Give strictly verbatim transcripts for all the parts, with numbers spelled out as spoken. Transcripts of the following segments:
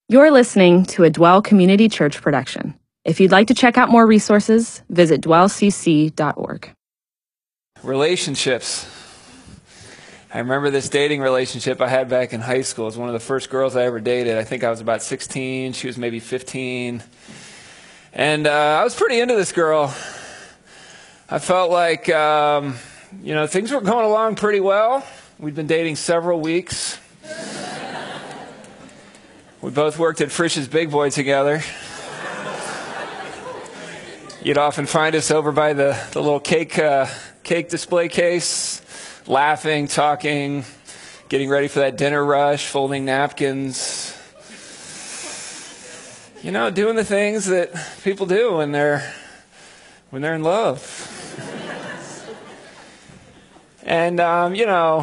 You're listening to a Dwell Community Church production. If you'd like to check out more resources, visit dwell c c dot org. Relationships. I remember this dating relationship I had back in high school. It was one of the first girls I ever dated. I think I was about sixteen. She was maybe fifteen. And uh, I was pretty into this girl. I felt like, um, you know, things were going along pretty well. We'd been dating several weeks. We both worked at Frisch's Big Boy together. You'd often find us over by the, the little cake uh, cake display case, laughing, talking, getting ready for that dinner rush, folding napkins. You know, doing the things that people do when they're when they're in love. And um, you know,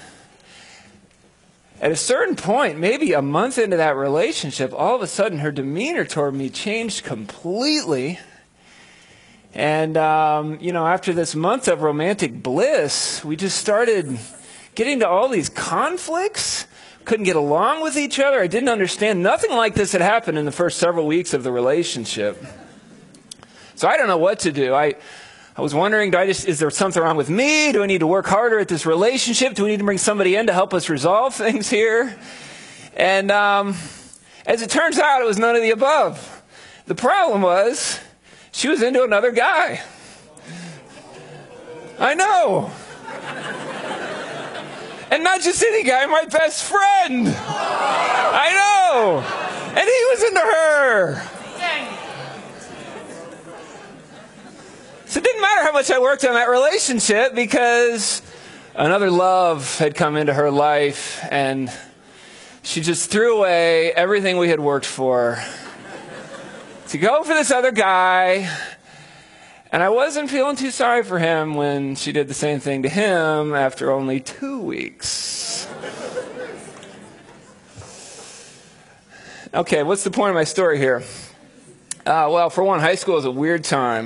at a certain point, maybe a month into that relationship, all of a sudden her demeanor toward me changed completely. And, um, you know, after this month of romantic bliss, we just started getting to all these conflicts. Couldn't get along with each other. I didn't understand. Nothing like this had happened in the first several weeks of the relationship. So I don't know what to do. I... I was wondering, do I just, is there something wrong with me? Do I need to work harder at this relationship? Do we need to bring somebody in to help us resolve things here? And um, as it turns out, it was none of the above. The problem was, she was into another guy. I know. And not just any guy, my best friend. I know. And he was into her. So it didn't matter how much I worked on that relationship because another love had come into her life and she just threw away everything we had worked for to go for this other guy. And I wasn't feeling too sorry for him when she did the same thing to him after only two weeks. Okay, what's the point of my story here? Uh, well, for one, high school is a weird time.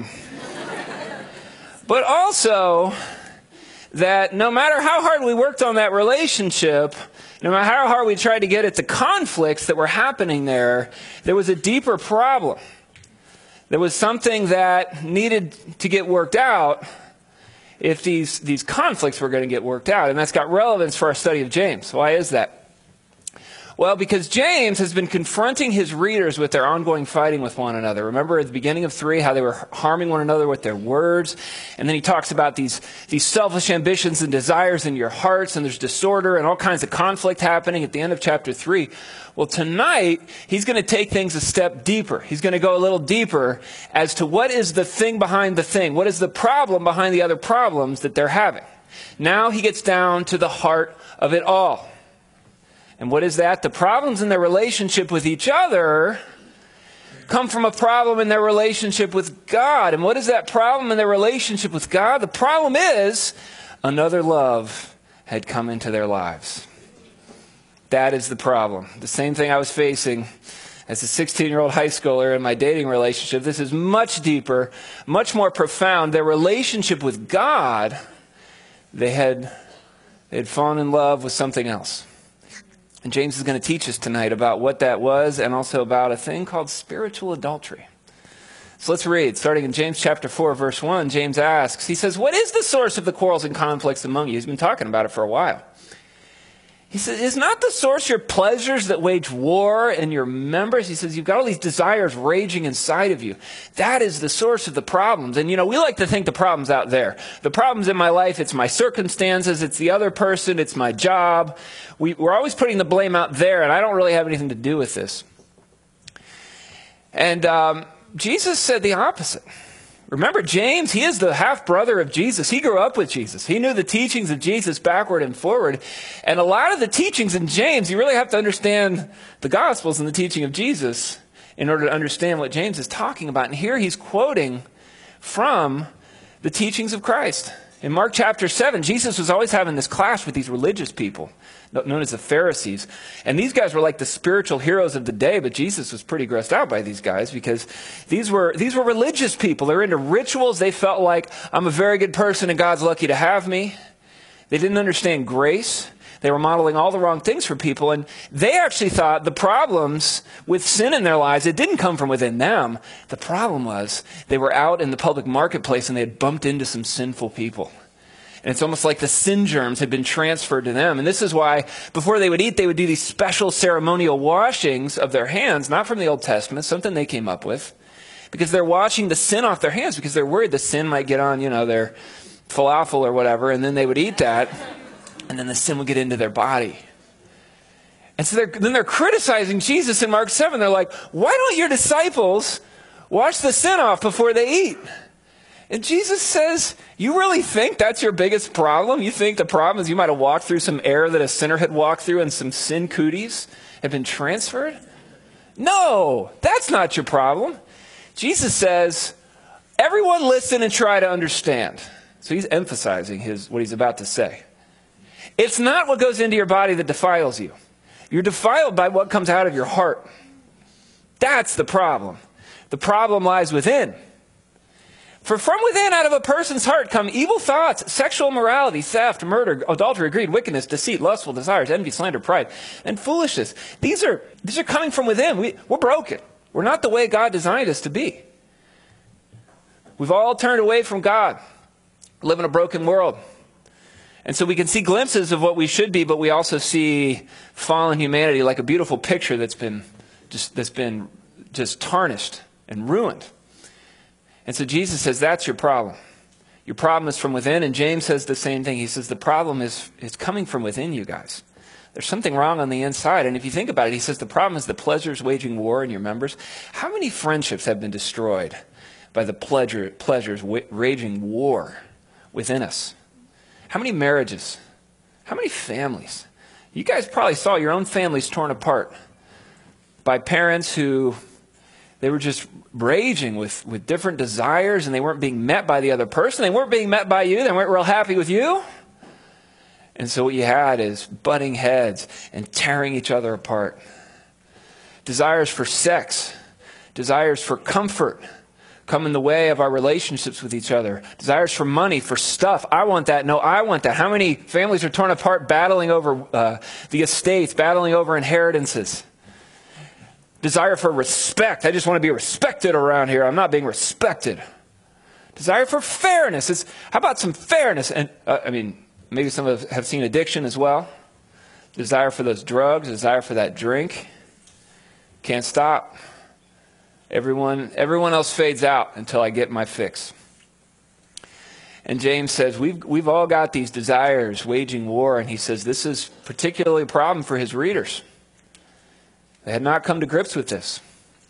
But also, that no matter how hard we worked on that relationship, no matter how hard we tried to get at the conflicts that were happening there, there was a deeper problem. There was something that needed to get worked out if these, these conflicts were going to get worked out. And that's got relevance for our study of James. Why is that? Well, because James has been confronting his readers with their ongoing fighting with one another. Remember at the beginning of three how they were harming one another with their words? And then he talks about these, these selfish ambitions and desires in your hearts, and there's disorder and all kinds of conflict happening at the end of chapter three. Well, tonight, he's going to take things a step deeper. He's going to go a little deeper as to what is the thing behind the thing. What is the problem behind the other problems that they're having? Now he gets down to the heart of it all. And what is that? The problems in their relationship with each other come from a problem in their relationship with God. And what is that problem in their relationship with God? The problem is another love had come into their lives. That is the problem. The same thing I was facing as a sixteen-year-old high schooler in my dating relationship. This is much deeper, much more profound. Their relationship with God, they had, they had fallen in love with something else. And James is going to teach us tonight about what that was and also about a thing called spiritual adultery. So let's read. Starting in James chapter four, verse one, James asks, he says, what is the source of the quarrels and conflicts among you? He's been talking about it for a while. He says, is not the source your pleasures that wage war in your members? He says, you've got all these desires raging inside of you. That is the source of the problems. And, you know, we like to think the problem's out there. The problem's in my life, it's my circumstances, it's the other person, it's my job. We, we're always putting the blame out there, and I don't really have anything to do with this. And um, Jesus said the opposite. Remember, James, he is the half-brother of Jesus. He grew up with Jesus. He knew the teachings of Jesus backward and forward. And a lot of the teachings in James, you really have to understand the Gospels and the teaching of Jesus in order to understand what James is talking about. And here he's quoting from the teachings of Christ. In Mark chapter seven, Jesus was always having this clash with these religious people, known as the Pharisees. And these guys were like the spiritual heroes of the day, but Jesus was pretty grossed out by these guys because these were these were religious people. They were into rituals. They felt like, I'm a very good person and God's lucky to have me. They didn't understand grace. They were modeling all the wrong things for people, and they actually thought the problems with sin in their lives, it didn't come from within them. The problem was they were out in the public marketplace and they had bumped into some sinful people. And it's almost like the sin germs had been transferred to them. And this is why before they would eat, they would do these special ceremonial washings of their hands, not from the Old Testament, something they came up with, because they're washing the sin off their hands because they're worried the sin might get on, you know, their falafel or whatever, and then they would eat that. And then the sin will get into their body. And so they're, then they're criticizing Jesus in Mark seven. They're like, why don't your disciples wash the sin off before they eat? And Jesus says, you really think that's your biggest problem? You think the problem is you might have walked through some air that a sinner had walked through and some sin cooties have been transferred? No, that's not your problem. Jesus says, everyone listen and try to understand. So he's emphasizing his what he's about to say. It's not what goes into your body that defiles you. You're defiled by what comes out of your heart. That's the problem. The problem lies within. For from within, out of a person's heart, come evil thoughts, sexual immorality, theft, murder, adultery, greed, wickedness, deceit, lustful desires, envy, slander, pride, and foolishness. These are, these are coming from within. We, we're broken. We're not the way God designed us to be. We've all turned away from God. We live in a broken world. And so we can see glimpses of what we should be, but we also see fallen humanity like a beautiful picture that's been just that's been just tarnished and ruined. And so Jesus says, that's your problem. Your problem is from within, and James says the same thing. He says the problem is, is coming from within you guys. There's something wrong on the inside. And if you think about it, he says the problem is the pleasures waging war in your members. How many friendships have been destroyed by the pleasure, pleasures waging war within us? How many marriages? How many families? You guys probably saw your own families torn apart by parents who, they were just raging with, with different desires, and they weren't being met by the other person. They weren't being met by you. They weren't real happy with you. And so what you had is butting heads and tearing each other apart. Desires for sex, desires for comfort, come in the way of our relationships with each other. Desires for money, for stuff. I want that. No, I want that. How many families are torn apart battling over uh, the estates, battling over inheritances? Desire for respect. I just want to be respected around here. I'm not being respected. Desire for fairness. It's, how about some fairness? And uh, I mean, maybe some of us have seen addiction as well. Desire for those drugs, desire for that drink. Can't stop. Everyone, everyone else fades out until I get my fix. And James says, we've, we've all got these desires waging war. And he says this is particularly a problem for his readers. They had not come to grips with this.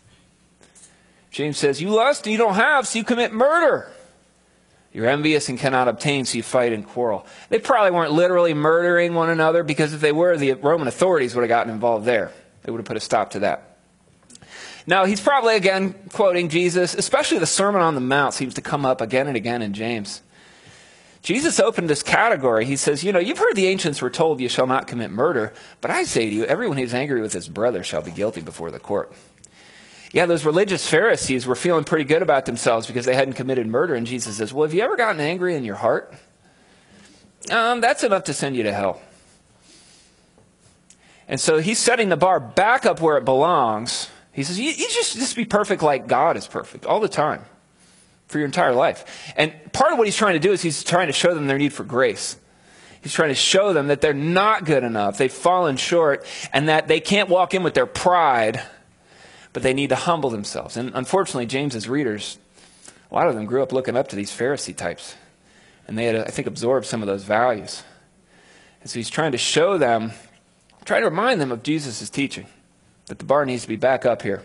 James says, you lust and you don't have, so you commit murder. You're envious and cannot obtain, so you fight and quarrel. They probably weren't literally murdering one another, because if they were, the Roman authorities would have gotten involved there. They would have put a stop to that. Now, he's probably, again, quoting Jesus, especially the Sermon on the Mount seems to come up again and again in James. Jesus opened this category. He says, you know, you've heard the ancients were told you shall not commit murder, but I say to you, everyone who's angry with his brother shall be guilty before the court. Yeah, those religious Pharisees were feeling pretty good about themselves because they hadn't committed murder, and Jesus says, well, have you ever gotten angry in your heart? Um, that's enough to send you to hell. And so he's setting the bar back up where it belongs. He says, you, you just, just be perfect like God is perfect all the time for your entire life. And part of what he's trying to do is he's trying to show them their need for grace. He's trying to show them that they're not good enough. They've fallen short, and that they can't walk in with their pride, but they need to humble themselves. And unfortunately, James's readers, a lot of them grew up looking up to these Pharisee types. And they had, I think, absorbed some of those values. And so he's trying to show them, trying to remind them of Jesus' teaching, that the bar needs to be back up here.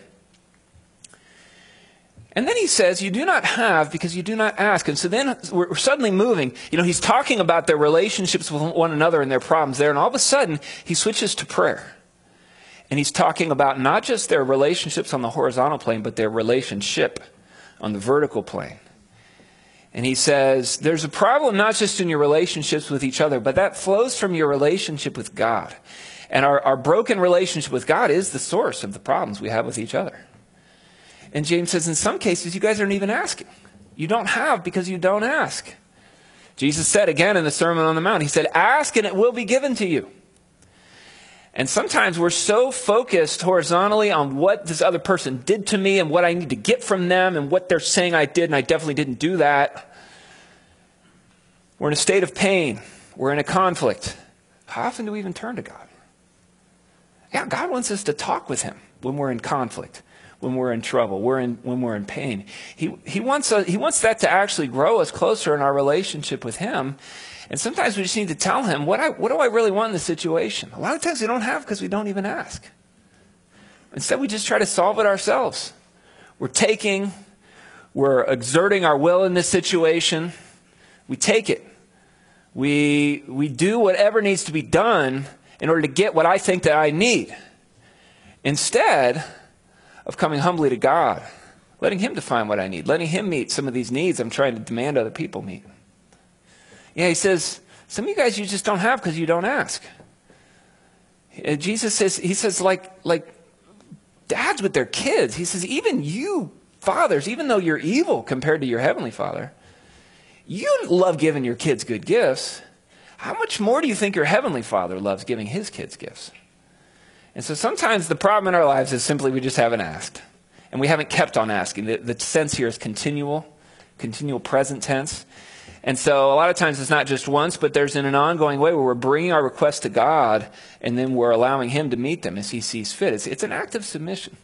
And then he says, you do not have because you do not ask. And so then we're suddenly moving. You know, he's talking about their relationships with one another and their problems there. And all of a sudden, he switches to prayer. And he's talking about not just their relationships on the horizontal plane, but their relationship on the vertical plane. And he says, there's a problem not just in your relationships with each other, but that flows from your relationship with God. And our, our broken relationship with God is the source of the problems we have with each other. And James says, in some cases, you guys aren't even asking. You don't have because you don't ask. Jesus said again in the Sermon on the Mount, he said, ask and it will be given to you. And sometimes we're so focused horizontally on what this other person did to me and what I need to get from them and what they're saying I did, and I definitely didn't do that. We're in a state of pain. We're in a conflict. How often do we even turn to God? Yeah, God wants us to talk with him when we're in conflict, when we're in trouble, we're in, when we're in pain. He, he, wants us, he wants that to actually grow us closer in our relationship with him. And sometimes we just need to tell him, what, I, what do I really want in this situation? A lot of times we don't have because we don't even ask. Instead, we just try to solve it ourselves. We're taking, we're exerting our will in this situation. We take it. We, we do whatever needs to be done in order to get what I think that I need, instead of coming humbly to God, letting him define what I need, letting him meet some of these needs I'm trying to demand other people meet. Yeah, he says, some of you guys you just don't have because you don't ask. Jesus says, he says, like, like dads with their kids, he says, even you fathers, even though you're evil compared to your heavenly Father, you love giving your kids good gifts. How much more do you think your heavenly Father loves giving his kids gifts? And so sometimes the problem in our lives is simply we just haven't asked. And we haven't kept on asking. The, the sense here is continual, continual present tense. And so a lot of times it's not just once, but there's in an ongoing way where we're bringing our requests to God and then we're allowing him to meet them as he sees fit. It's, it's an act of submission.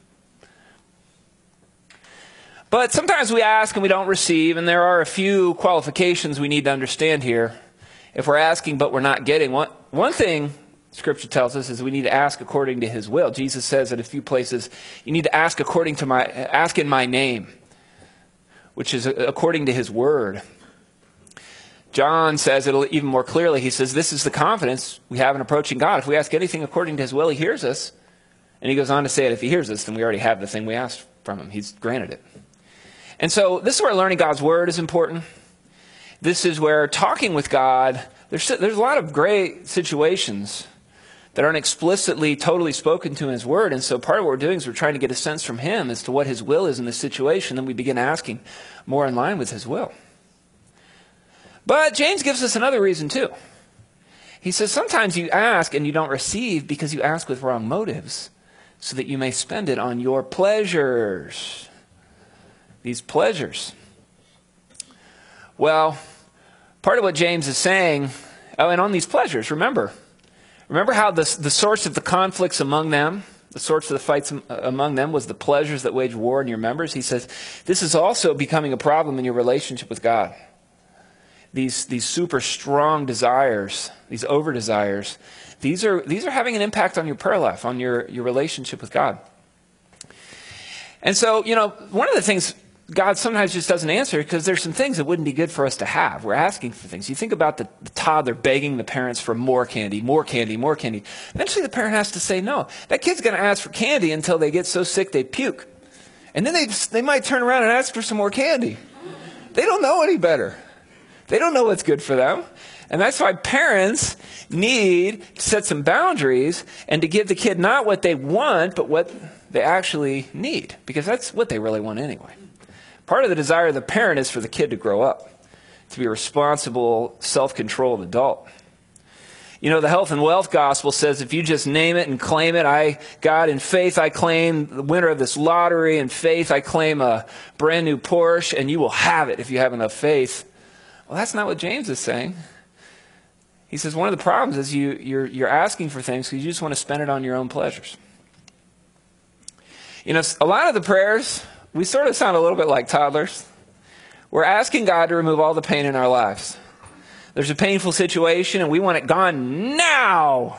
But sometimes we ask and we don't receive, and there are a few qualifications we need to understand here. If we're asking but we're not getting, one, one thing Scripture tells us is we need to ask according to his will. Jesus says in a few places, you need to ask according to my, ask in my name, which is according to his word. John says it even more clearly. He says, this is the confidence we have in approaching God. If we ask anything according to his will, he hears us. And he goes on to say it, if he hears us, then we already have the thing we asked from him. He's granted it. And so this is where learning God's word is important. This is where talking with God, there's, there's a lot of great situations that aren't explicitly, totally spoken to in his word. And so part of what we're doing is we're trying to get a sense from him as to what his will is in this situation. Then we begin asking more in line with his will. But James gives us another reason too. He says sometimes you ask and you don't receive because you ask with wrong motives so that you may spend it on your pleasures. These pleasures. Well, part of what James is saying, oh, and on these pleasures, remember, remember how the, the source of the conflicts among them, the source of the fights among them was the pleasures that wage war in your members? He says, this is also becoming a problem in your relationship with God. These, these super strong desires, these over desires, these are, these are having an impact on your prayer life, on your, your relationship with God. And so, you know, one of the things God sometimes just doesn't answer because there's some things that wouldn't be good for us to have. We're asking for things. You think about the, the toddler begging the parents for more candy, more candy, more candy. Eventually the parent has to say no. That kid's going to ask for candy until they get so sick they puke. And then they, they might turn around and ask for some more candy. They don't know any better. They don't know what's good for them. And that's why parents need to set some boundaries and to give the kid not what they want, but what they actually need. Because that's what they really want anyway. Part of the desire of the parent is for the kid to grow up, to be a responsible, self-controlled adult. You know, the health and wealth gospel says if you just name it and claim it, I, God, in faith I claim the winner of this lottery, in faith I claim a brand new Porsche, and you will have it if you have enough faith. Well, that's not what James is saying. He says one of the problems is you, you're, you're asking for things because you just want to spend it on your own pleasures. You know, a lot of the prayers, we sort of sound a little bit like toddlers. We're asking God to remove all the pain in our lives. There's a painful situation and we want it gone now.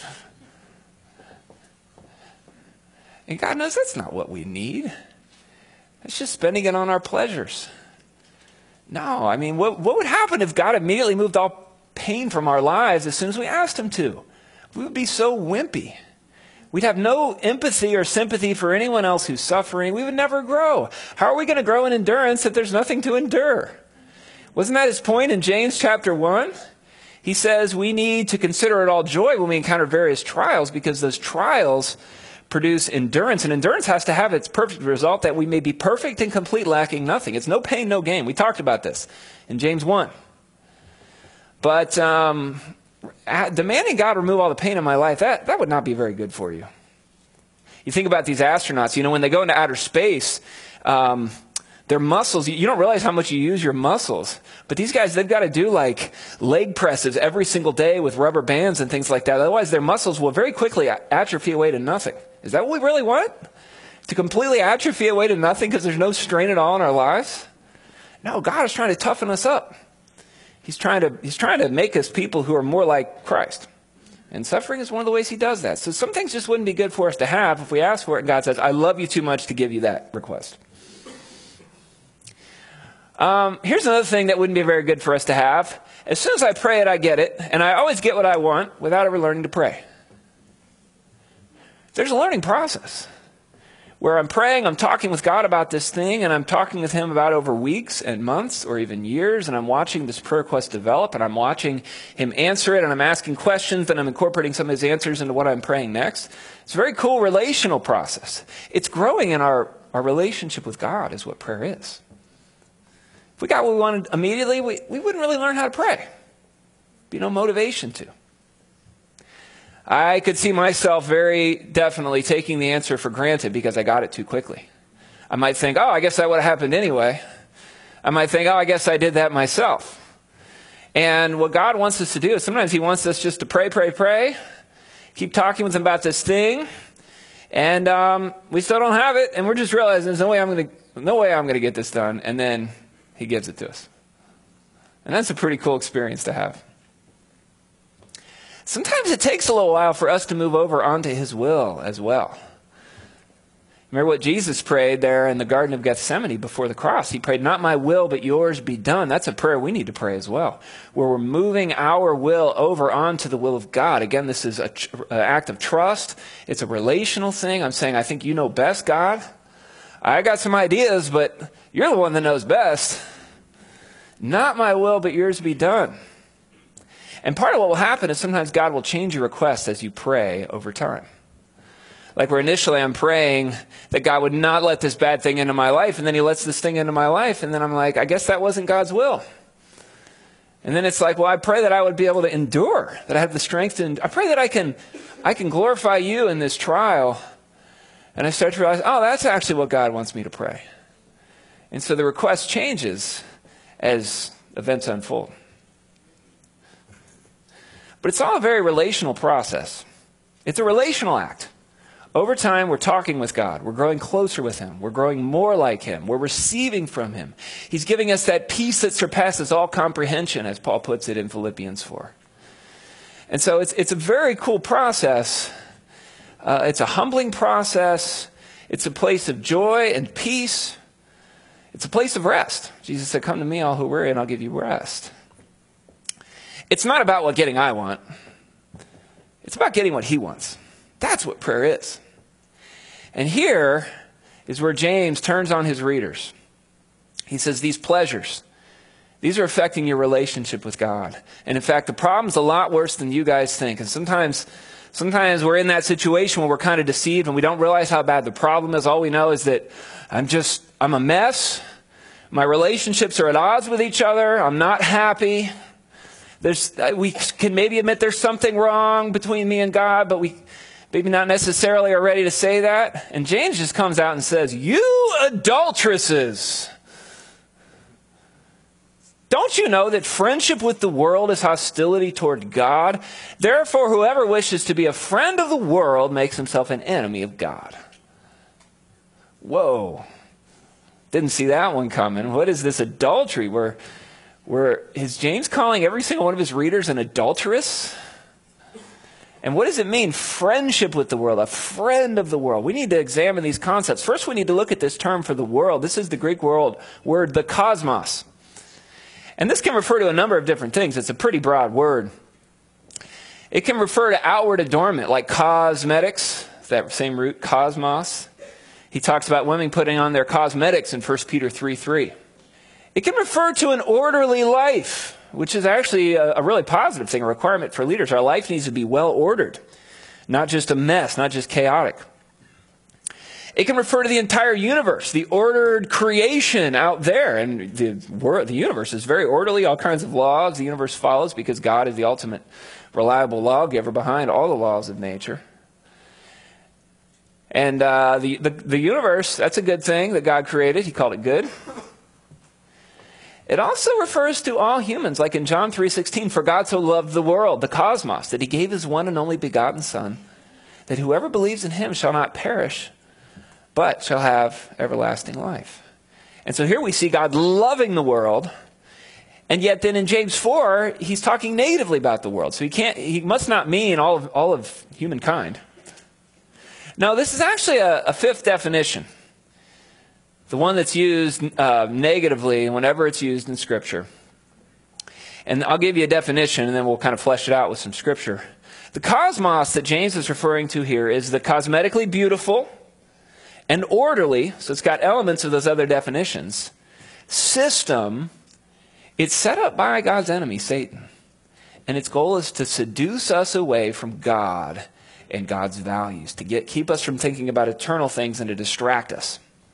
And God knows that's not what we need. It's just spending it on our pleasures. No, I mean, what, what would happen if God immediately moved all pain from our lives as soon as we asked him to? We would be so wimpy. We'd have no empathy or sympathy for anyone else who's suffering. We would never grow. How are we going to grow in endurance if there's nothing to endure? Wasn't that his point in James chapter one? He says we need to consider it all joy when we encounter various trials because those trials produce endurance. And endurance has to have its perfect result that we may be perfect and complete, lacking nothing. It's no pain, no gain. We talked about this in James one. But um, demanding God remove all the pain in my life, that, that would not be very good for you. You think about these astronauts, you know, when they go into outer space, um, their muscles, you don't realize how much you use your muscles. But these guys, they've got to do like leg presses every single day with rubber bands and things like that. Otherwise, their muscles will very quickly atrophy away to nothing. Is that what we really want? To completely atrophy away to nothing because there's no strain at all in our lives? No, God is trying to toughen us up. He's trying to, he's trying to make us people who are more like Christ. And suffering is one of the ways he does that. So some things just wouldn't be good for us to have if we ask for it and God says, I love you too much to give you that request. Um, here's another thing that wouldn't be very good for us to have. As soon as I pray it, I get it. And I always get what I want without ever learning to pray. There's a learning process where I'm praying, I'm talking with God about this thing, and I'm talking with him about over weeks and months or even years, and I'm watching this prayer request develop, and I'm watching him answer it, and I'm asking questions, and I'm incorporating some of his answers into what I'm praying next. It's a very cool relational process. It's growing in our, our relationship with God is what prayer is. If we got what we wanted immediately, we, we wouldn't really learn how to pray. Be no motivation to. I could see myself very definitely taking the answer for granted because I got it too quickly. I might think, oh, I guess that would have happened anyway. I might think, oh, I guess I did that myself. And what God wants us to do is sometimes he wants us just to pray, pray, pray, keep talking with him about this thing, and um, we still don't have it, and we're just realizing there's no way I'm going to, no way I'm going to get this done, and then he gives it to us. And that's a pretty cool experience to have. Sometimes it takes a little while for us to move over onto his will as well. Remember what Jesus prayed there in the Garden of Gethsemane before the cross. He prayed, not my will, but yours be done. That's a prayer we need to pray as well, where we're moving our will over onto the will of God. Again, this is an act of trust. It's a relational thing. I'm saying, I think you know best, God. I got some ideas, but you're the one that knows best. Not my will, but yours be done. And part of what will happen is sometimes God will change your request as you pray over time. Like where initially I'm praying that God would not let this bad thing into my life, and then he lets this thing into my life, and then I'm like, I guess that wasn't God's will. And then it's like, well, I pray that I would be able to endure, that I have the strength to endure. I pray that I can, I can glorify you in this trial. And I start to realize, oh, that's actually what God wants me to pray. And so the request changes as events unfold. But it's all a very relational process. It's a relational act. Over time, we're talking with God. We're growing closer with him. We're growing more like him. We're receiving from him. He's giving us that peace that surpasses all comprehension, as Paul puts it in Philippians four. And so it's, it's a very cool process. Uh, it's a humbling process. It's a place of joy and peace. It's a place of rest. Jesus said, come to me, all who weary, and I'll give you rest. It's not about what getting I want. It's about getting what he wants. That's what prayer is. And here is where James turns on his readers. He says these pleasures, these are affecting your relationship with God. And in fact, the problem's a lot worse than you guys think. And sometimes, sometimes we're in that situation where we're kind of deceived and we don't realize how bad the problem is. All we know is that I'm just, I'm a mess. My relationships are at odds with each other. I'm not happy. There's, we can maybe admit there's something wrong between me and God, but we maybe not necessarily are ready to say that. And James just comes out and says, you adulteresses, don't you know that friendship with the world is hostility toward God? Therefore, whoever wishes to be a friend of the world makes himself an enemy of God. Whoa. Didn't see that one coming. What is this adultery? Where Where is James calling every single one of his readers an adulteress? And what does it mean, friendship with the world, a friend of the world? We need to examine these concepts. First, we need to look at this term for the world. This is the Greek world word, the cosmos. And this can refer to a number of different things. It's a pretty broad word. It can refer to outward adornment, like cosmetics, that same root, cosmos. He talks about women putting on their cosmetics in First Peter three three. It can refer to an orderly life, which is actually a, a really positive thing, a requirement for leaders. Our life needs to be well ordered, not just a mess, not just chaotic. It can refer to the entire universe, the ordered creation out there. And the, world, the universe is very orderly, all kinds of laws the universe follows because God is the ultimate reliable lawgiver behind all the laws of nature. And uh, the, the, the universe, that's a good thing that God created. He called it good. It also refers to all humans, like in John three sixteen, for God so loved the world, the cosmos, that he gave his one and only begotten Son, that whoever believes in him shall not perish, but shall have everlasting life. And so here we see God loving the world, and yet then in James four, he's talking negatively about the world. So he can't, he must not mean all of, all of humankind. Now, this is actually a, a fifth definition, the one that's used uh, negatively whenever it's used in Scripture. And I'll give you a definition, and then we'll kind of flesh it out with some Scripture. The cosmos that James is referring to here is the cosmetically beautiful and orderly, so it's got elements of those other definitions, system. It's set up by God's enemy, Satan. And its goal is to seduce us away from God and God's values, to get keep us from thinking about eternal things and to distract us.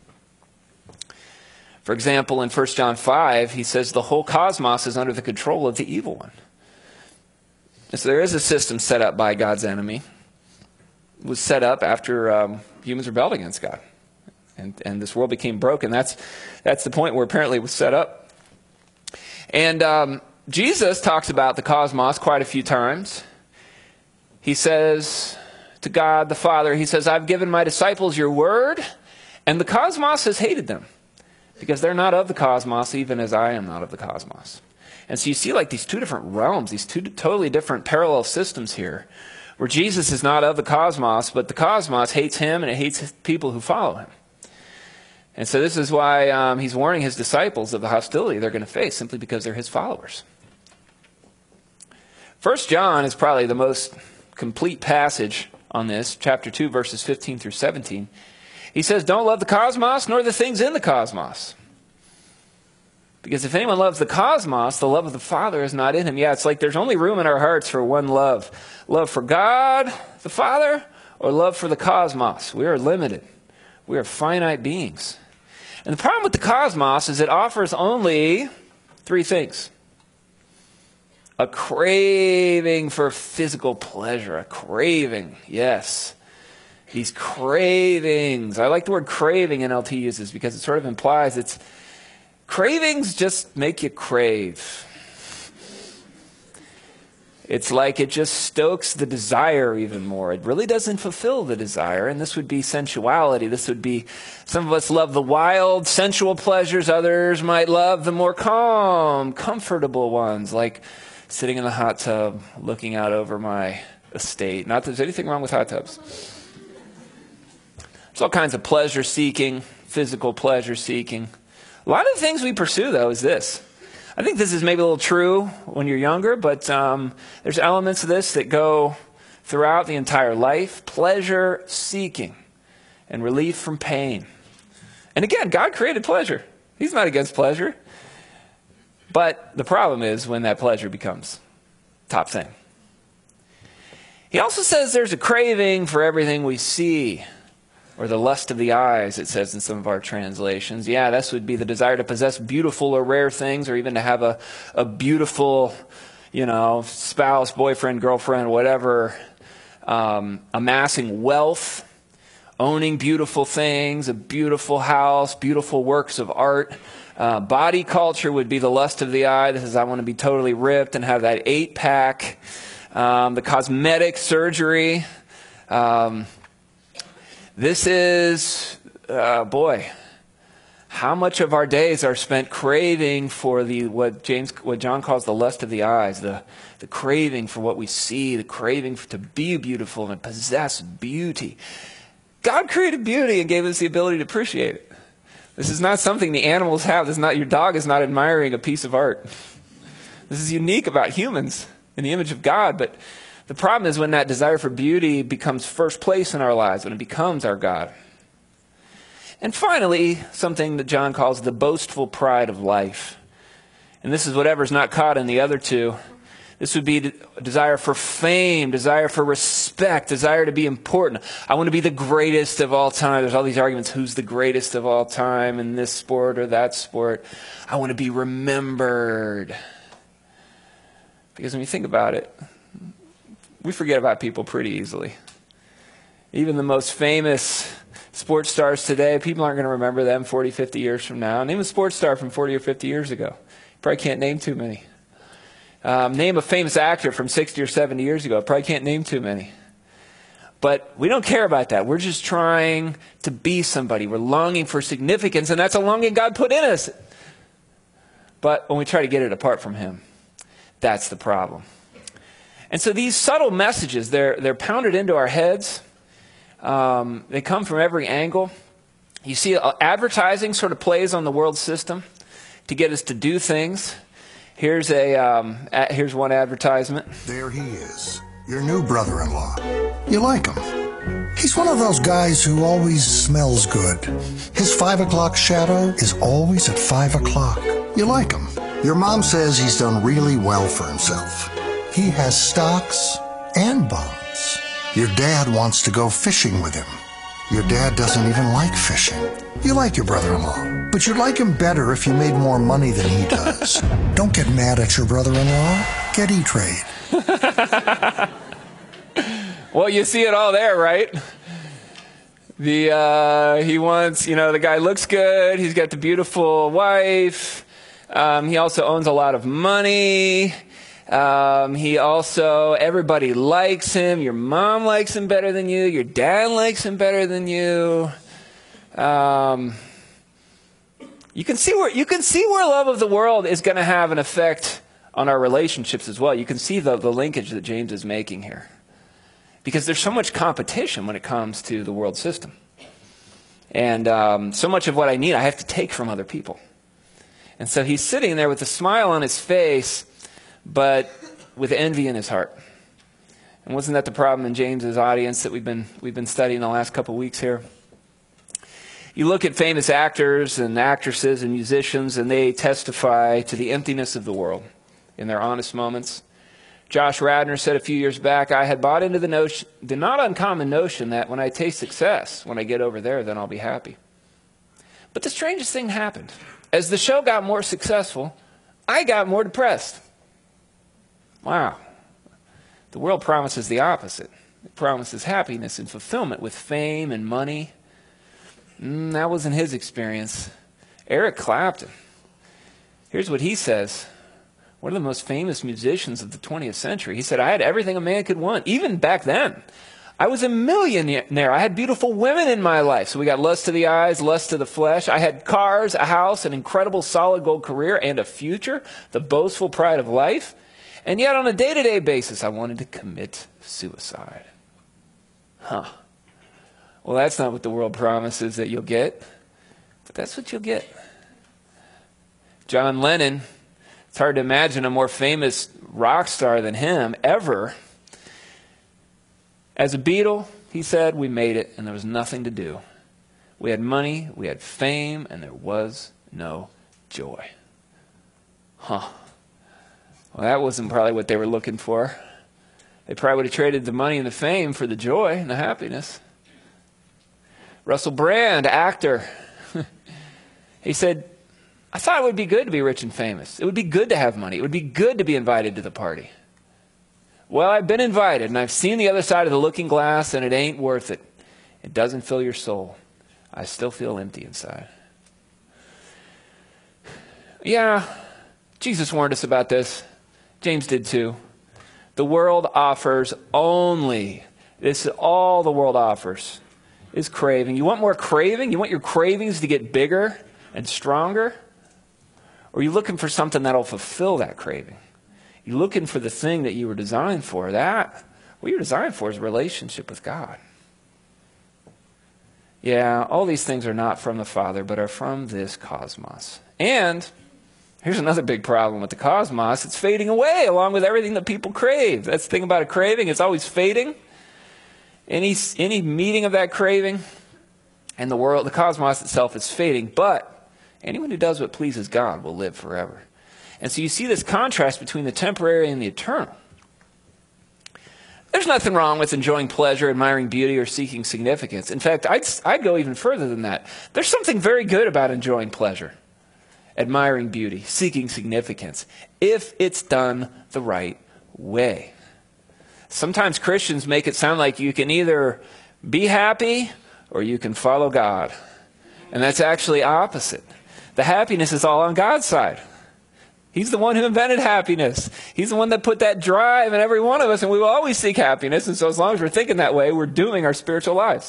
For example, in First John five, he says the whole cosmos is under the control of the evil one. And so there is a system set up by God's enemy. It was set up after um, humans rebelled against God. And, and this world became broken. That's, that's the point where apparently it was set up. And um, Jesus talks about the cosmos quite a few times. He says to God the Father, he says, I've given my disciples your word, and the cosmos has hated them, because they're not of the cosmos, even as I am not of the cosmos. And so you see like these two different realms, these two totally different parallel systems here, where Jesus is not of the cosmos, but the cosmos hates him and it hates people who follow him. And so this is why um, he's warning his disciples of the hostility they're going to face, simply because they're his followers. First John is probably the most complete passage on this, chapter two, verses fifteen through seventeen. He says, don't love the cosmos, nor the things in the cosmos. Because if anyone loves the cosmos, the love of the Father is not in him. Yeah, it's like there's only room in our hearts for one love. Love for God, the Father, or love for the cosmos. We are limited. We are finite beings. And the problem with the cosmos is it offers only three things. A craving for physical pleasure. A craving, yes. These cravings. I like the word craving N L T uses because it sort of implies it's cravings just make you crave. It's like it just stokes the desire even more. It really doesn't fulfill the desire, and this would be sensuality. This would be, some of us love the wild, sensual pleasures. Others might love the more calm, comfortable ones, like sitting in the hot tub, looking out over my estate. Not that there's anything wrong with hot tubs. There's all kinds of pleasure seeking, physical pleasure seeking. A lot of the things we pursue, though, is this. I think this is maybe a little true when you're younger, but um, there's elements of this that go throughout the entire life. Pleasure seeking and relief from pain. And again, God created pleasure. He's not against pleasure. But the problem is when that pleasure becomes top thing. He also says there's a craving for everything we see. Or the lust of the eyes, it says in some of our translations. Yeah, this would be the desire to possess beautiful or rare things, or even to have a, a beautiful, you know, spouse, boyfriend, girlfriend, whatever. Um, amassing wealth, owning beautiful things, a beautiful house, beautiful works of art. Uh, body culture would be the lust of the eye. This is, I want to be totally ripped and have that eight-pack. Um, the cosmetic surgery. Um... This is, uh, boy, how much of our days are spent craving for the what James, what John calls the lust of the eyes, the, the craving for what we see, the craving for, to be beautiful and possess beauty. God created beauty and gave us the ability to appreciate it. This is not something the animals have. This is not, your dog is not admiring a piece of art. This is unique about humans in the image of God, but the problem is when that desire for beauty becomes first place in our lives, when it becomes our God. And finally, something that John calls the boastful pride of life. And this is whatever's not caught in the other two. This would be a desire for fame, desire for respect, desire to be important. I want to be the greatest of all time. There's all these arguments, who's the greatest of all time in this sport or that sport. I want to be remembered. Because when you think about it, we forget about people pretty easily. Even the most famous sports stars today, people aren't going to remember them forty, fifty years from now. Name a sports star from forty or fifty years ago. You probably can't name too many. Um, name a famous actor from sixty or seventy years ago. Probably can't name too many. But we don't care about that. We're just trying to be somebody. We're longing for significance, and that's a longing God put in us. But when we try to get it apart from him, that's the problem. And so these subtle messages, they're, they're pounded into our heads. Um, they come from every angle. You see, uh, advertising sort of plays on the world system to get us to do things. Here's, a, um, a, here's one advertisement. There he is, your new brother-in-law. You like him. He's one of those guys who always smells good. His five o'clock shadow is always at five o'clock. You like him. Your mom says he's done really well for himself. He has stocks and bonds. Your dad wants to go fishing with him. Your dad doesn't even like fishing. You like your brother-in-law, but you'd like him better if you made more money than he does. Don't get mad at your brother-in-law. Get E-Trade. Well, you see it all there, right? The uh, he wants, you know, the guy looks good. He's got the beautiful wife. Um, he also owns a lot of money. Um, he also, everybody likes him. Your mom likes him better than you. Your dad likes him better than you. Um, you can see where you can see where love of the world is going to have an effect on our relationships as well. You can see the, the linkage that James is making here. Because there's so much competition when it comes to the world system. And um, so much of what I need, I have to take from other people. And so he's sitting there with a smile on his face, but with envy in his heart. And wasn't that the problem in James's audience that we've been, we've been studying the last couple of weeks here? You look at famous actors and actresses and musicians, and they testify to the emptiness of the world in their honest moments. Josh Radnor said a few years back, I had bought into the notion, the not uncommon notion that when I taste success, when I get over there, then I'll be happy. But the strangest thing happened. As the show got more successful, I got more depressed. Wow. The world promises the opposite. It promises happiness and fulfillment with fame and money. Mm, that wasn't his experience. Eric Clapton. Here's what he says. One of the most famous musicians of the twentieth century. He said, I had everything a man could want, even back then. I was a millionaire. I had beautiful women in my life. So we got lust to the eyes, lust to the flesh. I had cars, a house, an incredible solid gold career, and a future, the boastful pride of life. And yet on a day-to-day basis, I wanted to commit suicide. Huh. Well, that's not what the world promises that you'll get, but that's what you'll get. John Lennon, it's hard to imagine a more famous rock star than him ever. As a Beatle, he said, we made it and there was nothing to do. We had money, we had fame, and there was no joy. Huh. Well, that wasn't probably what they were looking for. They probably would have traded the money and the fame for the joy and the happiness. Russell Brand, actor, he said, I thought it would be good to be rich and famous. It would be good to have money. It would be good to be invited to the party. Well, I've been invited, and I've seen the other side of the looking glass, and it ain't worth it. It doesn't fill your soul. I still feel empty inside. Yeah, Jesus warned us about this. James did too. The world offers only, this is all the world offers, is craving. You want more craving? You want your cravings to get bigger and stronger? Or are you looking for something that'll fulfill that craving? You're looking for the thing that you were designed for. That, what you're designed for is a relationship with God. Yeah, all these things are not from the Father, but are from this cosmos. And here's another big problem with the cosmos. It's fading away along with everything that people crave. That's the thing about a craving. It's always fading. Any, any meeting of that craving and the world, the cosmos itself is fading. But anyone who does what pleases God will live forever. And so you see this contrast between the temporary and the eternal. There's nothing wrong with enjoying pleasure, admiring beauty, or seeking significance. In fact, I'd, I'd go even further than that. There's something very good about enjoying pleasure, admiring beauty, seeking significance, if it's done the right way. sometimes Christians make it sound like you can either be happy or you can follow God. And that's actually opposite. The happiness is all on God's side. He's the one who invented happiness. He's the one that put that drive in every one of us, and we will always seek happiness. And so as long as we're thinking that way, we're doing our spiritual lives.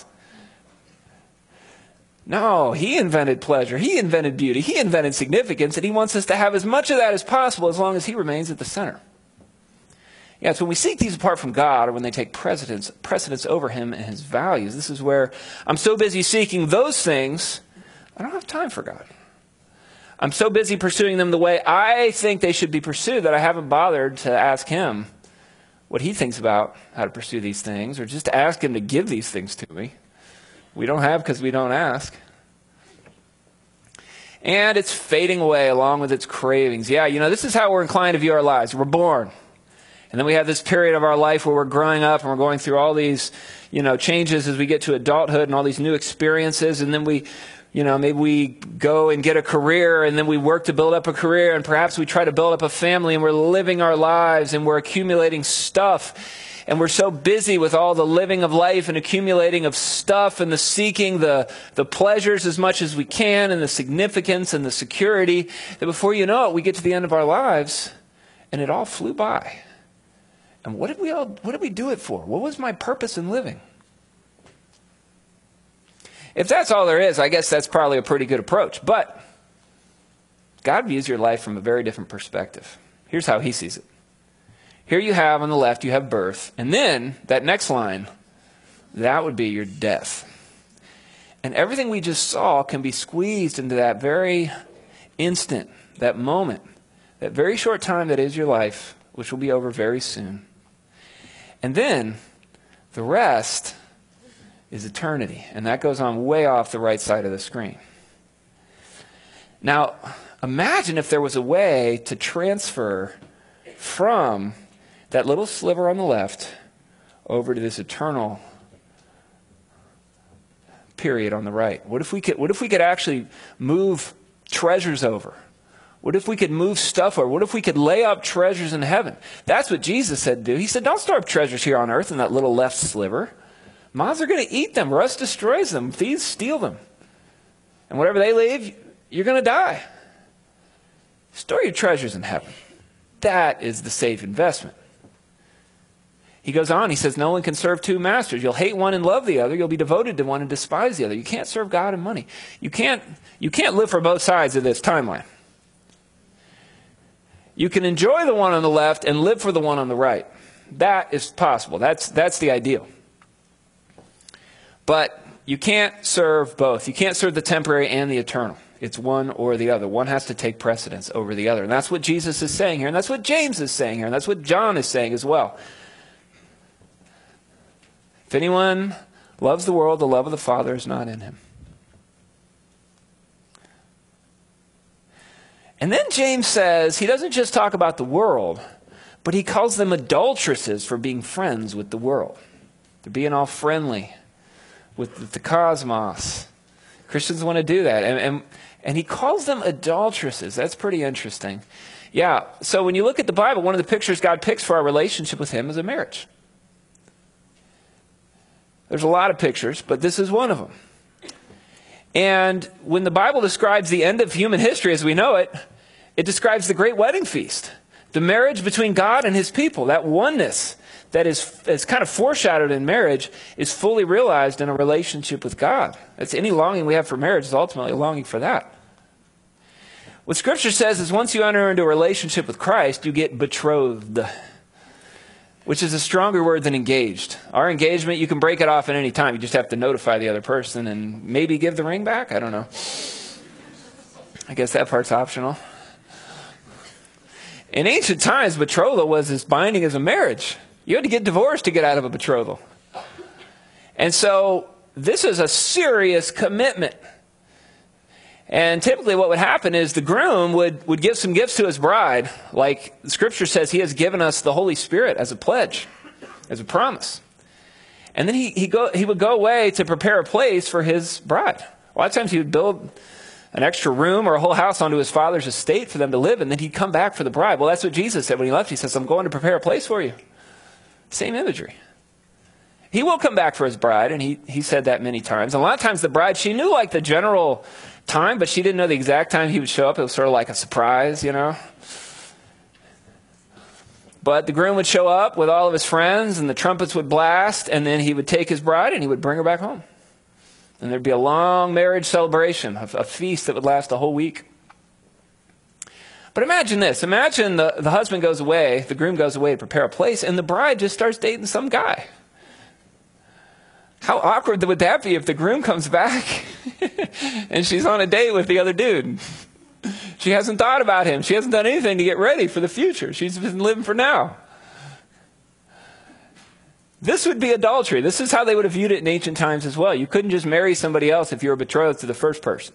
No, he invented pleasure. He invented beauty. He invented significance, and he wants us to have as much of that as possible as long as he remains at the center. Yeah, it's when we seek these apart from God or when they take precedence, precedence over him and his values. This is where I'm so busy seeking those things, I don't have time for God. I'm so busy pursuing them the way I think they should be pursued that I haven't bothered to ask him what he thinks about how to pursue these things, or just to ask him to give these things to me. We don't have because we don't ask. And it's fading away along with its cravings. Yeah, you know, this is how we're inclined to view our lives. We're born. And then we have this period of our life where we're growing up and we're going through all these, you know, changes as we get to adulthood and all these new experiences. And then we, you know, maybe we go and get a career, and then we work to build up a career, and perhaps we try to build up a family, and we're living our lives and we're accumulating stuff. And we're so busy with all the living of life and accumulating of stuff and the seeking the, the pleasures as much as we can and the significance and the security that before you know it, we get to the end of our lives and it all flew by. And what did we all, what did we do it for? What was my purpose in living? If that's all there is, I guess that's probably a pretty good approach. But God views your life from a very different perspective. Here's how he sees it. Here you have on the left, you have birth. And then that next line, that would be your death. And everything we just saw can be squeezed into that very instant, that moment, that very short time that is your life, which will be over very soon. And then the rest is eternity. And that goes on way off the right side of the screen. Now, imagine if there was a way to transfer from that little sliver on the left over to this eternal period on the right. What if we could, what if we could actually move treasures over? What if we could move stuff over? What if we could lay up treasures in heaven? That's what Jesus said to do. He said, don't store up treasures here on earth in that little left sliver. Moths are going to eat them. Rust destroys them. Thieves steal them. And whatever they leave, you're going to die. Store your treasures in heaven. That is the safe investment. He goes on, he says, no one can serve two masters. You'll hate one and love the other. You'll be devoted to one and despise the other. You can't serve God and money. You can't, you can't live for both sides of this timeline. You can enjoy the one on the left and live for the one on the right. That is possible. That's, that's the ideal. But you can't serve both. You can't serve the temporary and the eternal. It's one or the other. One has to take precedence over the other. And that's what Jesus is saying here. And that's what James is saying here. And that's what John is saying as well. If anyone loves the world, the love of the Father is not in him. And then James says, he doesn't just talk about the world, but he calls them adulteresses for being friends with the world. They're being all friendly with the cosmos. Christians want to do that. And, and, and he calls them adulteresses. That's pretty interesting. Yeah, so when you look at the Bible, one of the pictures God picks for our relationship with him is a marriage. There's a lot of pictures, but this is one of them. And when the Bible describes the end of human history as we know it, it describes the great wedding feast, the marriage between God and his people. That oneness that is, is kind of foreshadowed in marriage is fully realized in a relationship with God. That's any longing we have for marriage is ultimately a longing for that. What Scripture says is once you enter into a relationship with Christ, you get betrothed, which is a stronger word than engaged. Our engagement, you can break it off at any time. You just have to notify the other person and maybe give the ring back. I don't know. I guess that part's optional. In ancient times, betrothal was as binding as a marriage. You had to get divorced to get out of a betrothal. And so this is a serious commitment. And typically what would happen is the groom would, would give some gifts to his bride. Like the Scripture says, he has given us the Holy Spirit as a pledge, as a promise. And then he, he, go, he would go away to prepare a place for his bride. A lot of times he would build an extra room or a whole house onto his father's estate for them to live, and then he'd come back for the bride. Well, that's what Jesus said when he left. He says, I'm going to prepare a place for you. Same imagery. He will come back for his bride, and he, he said that many times. And a lot of times the bride, she knew like the general time, but she didn't know the exact time he would show up. It was sort of like a surprise, you know. But the groom would show up with all of his friends, and the trumpets would blast, and then he would take his bride, and he would bring her back home. And there'd be a long marriage celebration, a, a feast that would last a whole week. But imagine this. Imagine the, the husband goes away, the groom goes away to prepare a place, and the bride just starts dating some guy. How awkward would that be if the groom comes back and she's on a date with the other dude? She hasn't thought about him. She hasn't done anything to get ready for the future. She's been living for now. This would be adultery. This is how they would have viewed it in ancient times as well. You couldn't just marry somebody else if you were betrothed to the first person.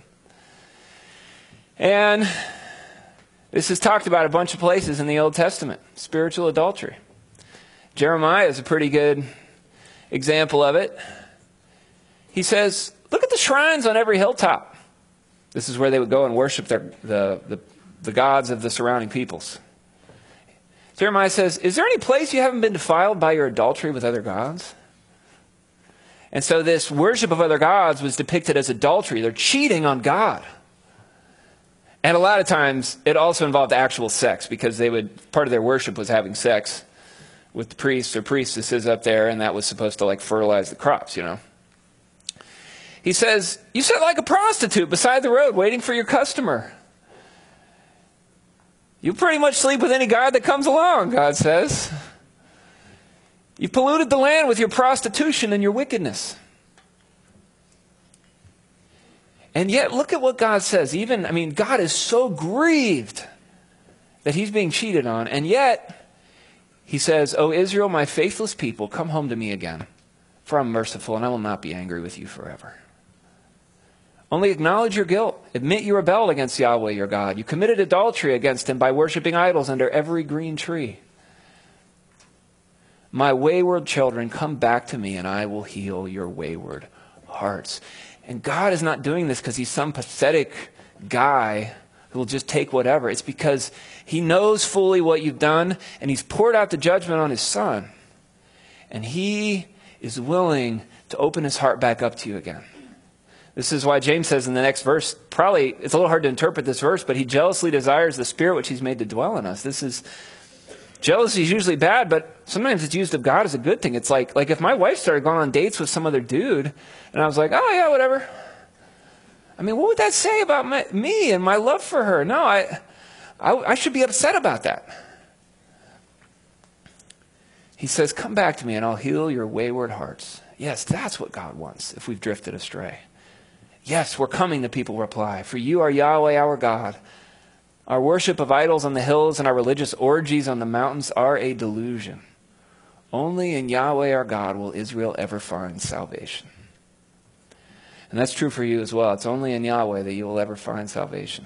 And this is talked about a bunch of places in the Old Testament. Spiritual adultery. Jeremiah is a pretty good example of it. He says, look at the shrines on every hilltop. This is where they would go and worship their, the, the, the gods of the surrounding peoples. Jeremiah says, is there any place you haven't been defiled by your adultery with other gods? And so this worship of other gods was depicted as adultery. They're cheating on God. And a lot of times it also involved actual sex, because they would, part of their worship was having sex with the priests or priestesses up there, and that was supposed to like fertilize the crops, you know. He says, you sit like a prostitute beside the road waiting for your customer. You pretty much sleep with any guy that comes along, God says. You've polluted the land with your prostitution and your wickedness. And yet, look at what God says. Even, I mean, God is so grieved that he's being cheated on. And yet, he says, O Israel, my faithless people, come home to me again. For I'm merciful, and I will not be angry with you forever. Only acknowledge your guilt. Admit you rebelled against Yahweh your God. You committed adultery against him by worshiping idols under every green tree. My wayward children, come back to me, and I will heal your wayward hearts. And God is not doing this because he's some pathetic guy who will just take whatever. It's because he knows fully what you've done, and he's poured out the judgment on his son. And he is willing to open his heart back up to you again. This is why James says in the next verse, probably, it's a little hard to interpret this verse, but he jealously desires the Spirit which he's made to dwell in us. This is, jealousy is usually bad, but sometimes it's used of God as a good thing. It's like, like if my wife started going on dates with some other dude, and I was like, oh yeah, whatever. I mean, what would that say about my, me and my love for her? No, I, I, I should be upset about that. He says, come back to me and I'll heal your wayward hearts. Yes, that's what God wants if we've drifted astray. Yes, we're coming, the people reply. For you are Yahweh, our God. Our worship of idols on the hills and our religious orgies on the mountains are a delusion. Only in Yahweh, our God, will Israel ever find salvation. And that's true for you as well. It's only in Yahweh that you will ever find salvation.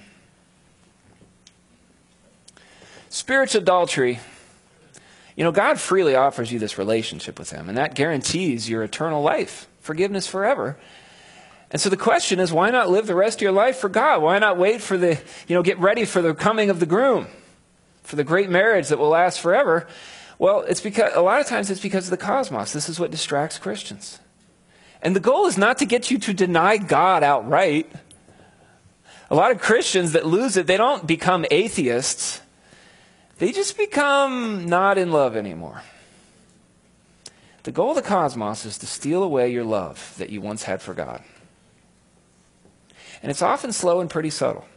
Spiritual adultery. You know, God freely offers you this relationship with him, and that guarantees your eternal life, forgiveness forever. And so the question is, why not live the rest of your life for God? Why not wait for the, you know, get ready for the coming of the groom, for the great marriage that will last forever? Well, it's because, a lot of times it's because of the cosmos. This is what distracts Christians. And the goal is not to get you to deny God outright. A lot of Christians that lose it, they don't become atheists. They just become not in love anymore. The goal of the cosmos is to steal away your love that you once had for God. And it's often slow and pretty subtle.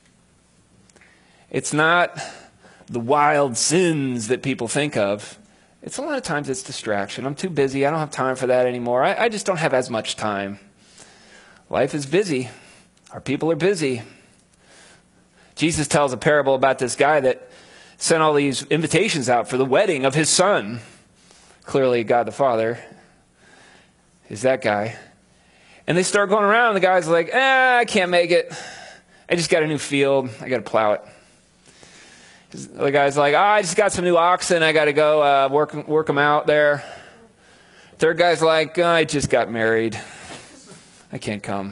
It's not the wild sins that people think of. It's a lot of times it's distraction. I'm too busy. I don't have time for that anymore. I, I just don't have as much time. Life is busy. Our people are busy. Jesus tells a parable about this guy that sent all these invitations out for the wedding of his son. Clearly God the Father is that guy. And they start going around, and the guy's like, eh, I can't make it. I just got a new field. I got to plow it. The guy's like, oh, I just got some new oxen. I got to go uh, work, work them out there. Third guy's like, oh, I just got married. I can't come.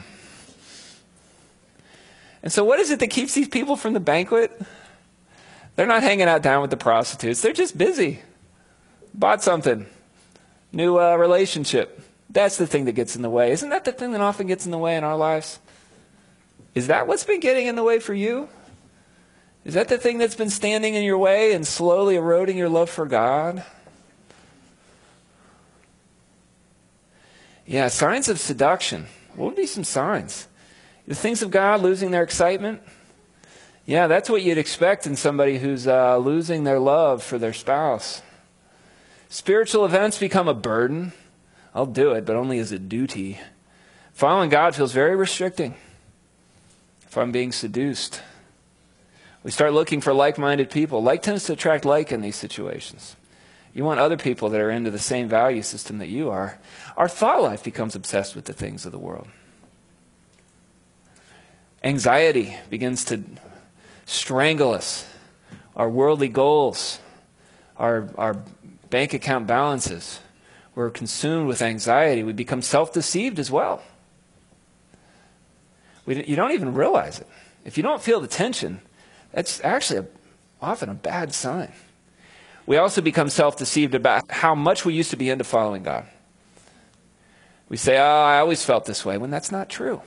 And so what is it that keeps these people from the banquet? They're not hanging out down with the prostitutes. They're just busy. bought something, new uh, relationship. That's the thing that gets in the way. Isn't that the thing that often gets in the way in our lives? Is that what's been getting in the way for you? Is that the thing that's been standing in your way and slowly eroding your love for God? Yeah, signs of seduction. What would be some signs? The things of God losing their excitement? Yeah, that's what you'd expect in somebody who's uh, losing their love for their spouse. Spiritual events become a burden. I'll do it, but only as a duty. Following God feels very restricting if I'm being seduced. We start looking for like-minded people. Like tends to attract like in these situations. You want other people that are into the same value system that you are. Our thought life becomes obsessed with the things of the world. Anxiety begins to strangle us. Our worldly goals, our, our bank account balances. We're consumed with anxiety. We become self-deceived as well. We, you don't even realize it. If you don't feel the tension, that's actually a, often a bad sign. We also become self-deceived about how much we used to be into following God. We say, oh, I always felt this way, when that's not true.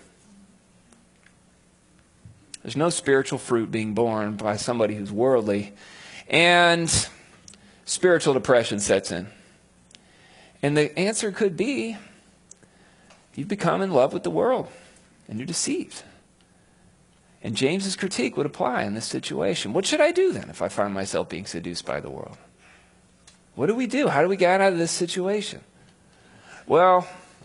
There's no spiritual fruit being born by somebody who's worldly. And spiritual depression sets in. And the answer could be, you've become in love with the world, and you're deceived. And James's critique would apply in this situation. What should I do then if I find myself being seduced by the world? What do we do? How do we get out of this situation? Well,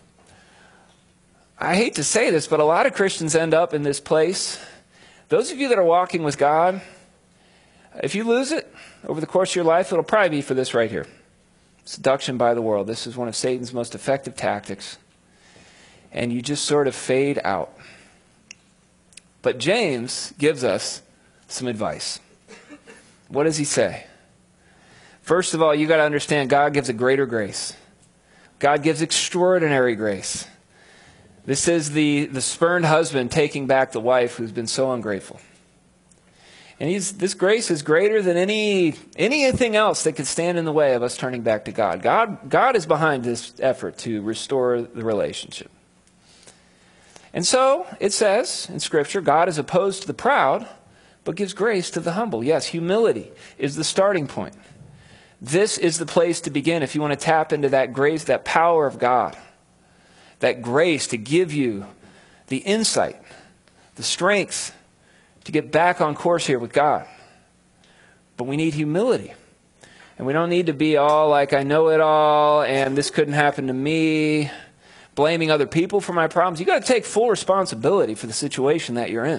I hate to say this, but a lot of Christians end up in this place. Those of you that are walking with God, if you lose it over the course of your life, it'll probably be for this right here. Seduction by the world. This is one of Satan's most effective tactics. And you just sort of fade out. But James gives us some advice. What does he say? First of all, you got to understand God gives a greater grace. God gives extraordinary grace. This is the, the spurned husband taking back the wife who's been so ungrateful. And he's, this grace is greater than any anything else that could stand in the way of us turning back to God. God, God is behind this effort to restore the relationship. And so it says in Scripture, God is opposed to the proud, but gives grace to the humble. Yes, humility is the starting point. This is the place to begin if you want to tap into that grace, that power of God. That grace to give you the insight, the strength to get back on course here with God. But we need humility. And we don't need to be all like, I know it all, and this couldn't happen to me, blaming other people for my problems. You've got to take full responsibility for the situation that you're in.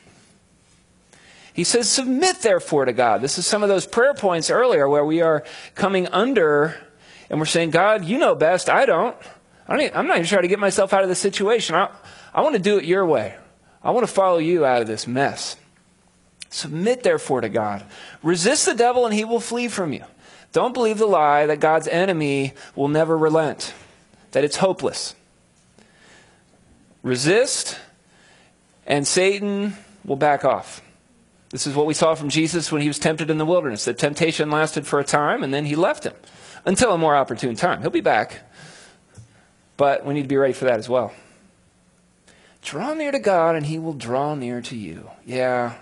He says, submit therefore to God. This is some of those prayer points earlier where we are coming under and we're saying, God, you know best. I don't. I don't even, I'm not even trying to get myself out of the situation. I, I want to do it your way. I want to follow you out of this mess. Submit therefore to God. Resist the devil and he will flee from you. Don't believe the lie that God's enemy will never relent, that it's hopeless. Resist and Satan will back off. This is what we saw from Jesus when he was tempted in the wilderness. The temptation lasted for a time and then he left him until a more opportune time. He'll be back, but we need to be ready for that as well. Draw near to God and he will draw near to you. Yeah.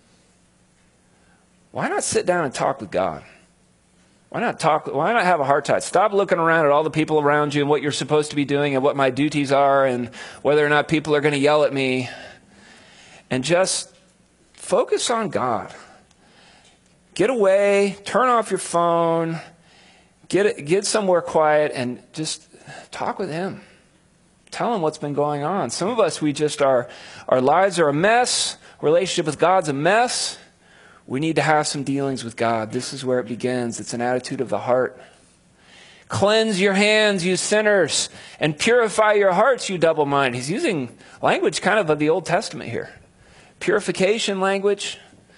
Why not sit down and talk with God? Why not talk? Why not have a heart talk? Stop looking around at all the people around you and what you're supposed to be doing and what my duties are and whether or not people are going to yell at me. And just focus on God. Get away, turn off your phone, get it, get somewhere quiet and just talk with him. Tell him what's been going on. Some of us, we just are, our lives are a mess. Relationship with God's a mess. We need to have some dealings with God. This is where it begins. It's an attitude of the heart. Cleanse your hands, you sinners, and purify your hearts, you double-minded. He's using language kind of of the Old Testament here. Purification language.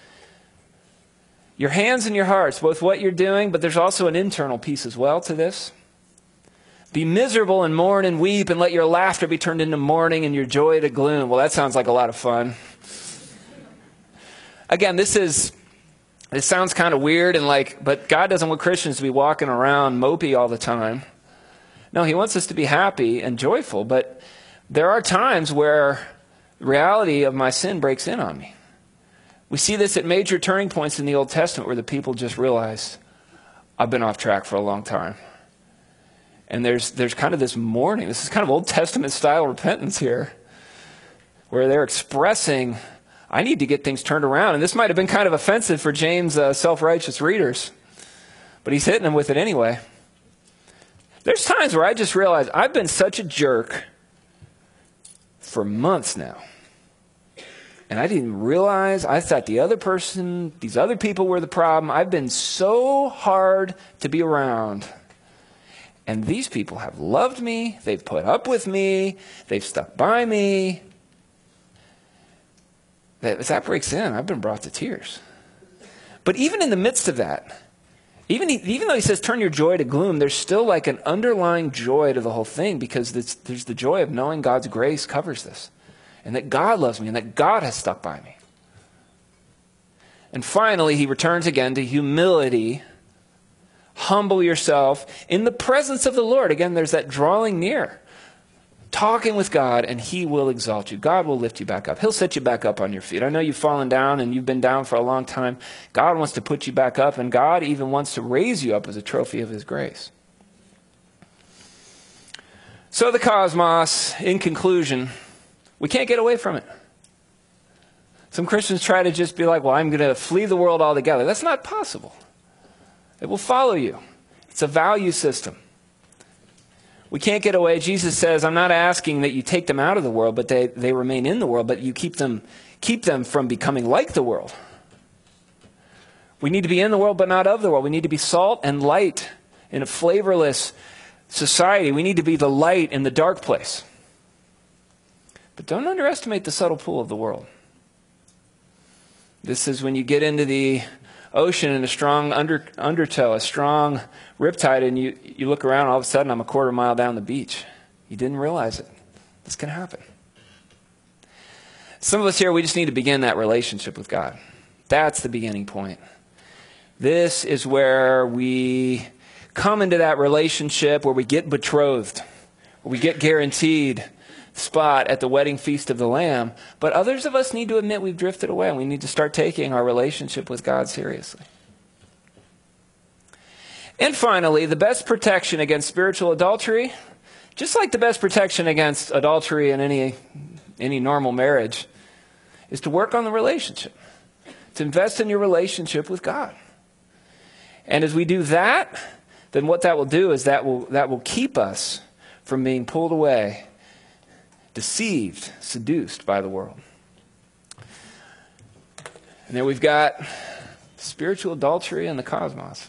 Your hands and your hearts, both what you're doing, but there's also an internal piece as well to this. Be miserable and mourn and weep and let your laughter be turned into mourning and your joy to gloom. Well, that sounds like a lot of fun. Again, this is This sounds kind of weird and like, but God doesn't want Christians to be walking around mopey all the time. No, he wants us to be happy and joyful, but there are times where the reality of my sin breaks in on me. We see this at major turning points in the Old Testament where the people just realize, I've been off track for a long time. And there's there's kind of this mourning. This is kind of Old Testament style repentance here, where they're expressing, I need to get things turned around. And this might have been kind of offensive for James' uh, self-righteous readers, but he's hitting them with it anyway. There's times where I just realize I've been such a jerk for months now. And I didn't realize, I thought the other person, these other people were the problem. I've been so hard to be around. And these people have loved me. They've put up with me. They've stuck by me. As that breaks in, I've been brought to tears. But even in the midst of that, even, even though he says turn your joy to gloom, there's still like an underlying joy to the whole thing, because there's, there's the joy of knowing God's grace covers this, and that God loves me, and that God has stuck by me. And finally, he returns again to humility. Humble yourself in the presence of the Lord. Again, there's that drawing near. Talking with God, and he will exalt you. God will lift you back up. He'll set you back up on your feet. I know you've fallen down and you've been down for a long time. God wants to put you back up, and God even wants to raise you up as a trophy of his grace. So the cosmos, in conclusion, we can't get away from it. Some Christians try to just be like, well, I'm going to flee the world altogether. That's not possible. It will follow you. It's a value system. We can't get away. Jesus says, I'm not asking that you take them out of the world, but they, they remain in the world, but you keep them, keep them from becoming like the world. We need to be in the world, but not of the world. We need to be salt and light in a flavorless society. We need to be the light in the dark place. But don't underestimate the subtle pull of the world. This is when you get into the ocean in a strong under, undertow, a strong riptide, and you, you look around, all of a sudden I'm a quarter mile down the beach. You didn't realize it. This can happen. Some of us here, we just need to begin that relationship with God. That's the beginning point. This is where we come into that relationship where we get betrothed, where we get guaranteed spot at the wedding feast of the Lamb. But others of us need to admit we've drifted away, and we need to start taking our relationship with God seriously. And finally, the best protection against spiritual adultery, just like the best protection against adultery in any, any normal marriage, is to work on the relationship, to invest in your relationship with God. And as we do that, then what that will do is that will, that will keep us from being pulled away, deceived, seduced by the world. And then we've got spiritual adultery and the cosmos.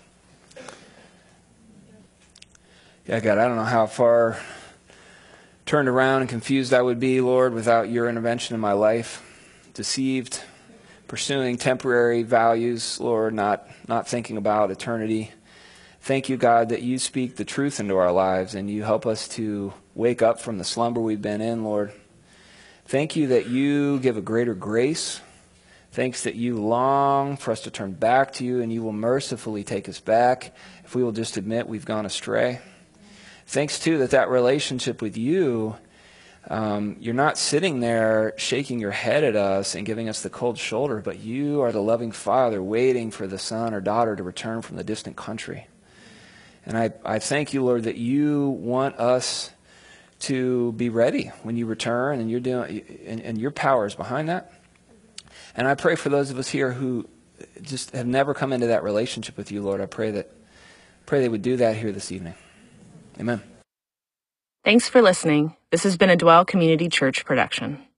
Yeah, God, I don't know how far turned around and confused I would be, Lord, without your intervention in my life. Deceived, pursuing temporary values, Lord, not, not thinking about eternity. Thank you, God, that you speak the truth into our lives and you help us to wake up from the slumber we've been in, Lord. Thank you that you give a greater grace. Thanks that you long for us to turn back to you, and you will mercifully take us back if we will just admit we've gone astray. Thanks, too, that that relationship with you, um, you're not sitting there shaking your head at us and giving us the cold shoulder, but you are the loving Father waiting for the son or daughter to return from the distant country. And I, I thank you, Lord, that you want us to be ready when you return, and you're doing, and, and your power is behind that. And I pray for those of us here who just have never come into that relationship with you, Lord. I pray that pray they would do that here this evening. Amen. Thanks for listening. This has been a Dwell Community Church production.